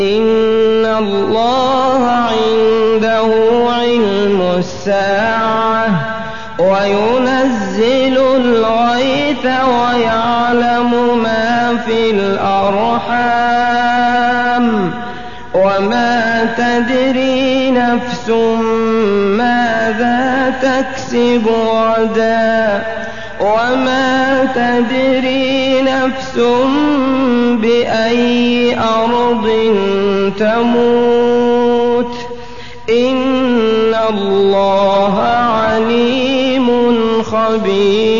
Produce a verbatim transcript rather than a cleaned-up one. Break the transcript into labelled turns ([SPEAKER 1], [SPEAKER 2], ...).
[SPEAKER 1] إِنَّ اللَّهَ عِندَهُ عِلْمُ السَّاعَةِ وَيُنَزِّلُ الْغَيْثَ وَيَعْلَمُ مَا فِي الْأَرْحَامِ وَمَا تَدْرِي نَفْسٌ مَّاذَا تَكْسِبُ غَدًا وَمَا تَدْرِي نَفْسٌ بِأَيِّ أَرْضٍ تَمُوتُ ۚ إِنَّ اللَّهَ عَلِيمٌ خَبِيرٌ.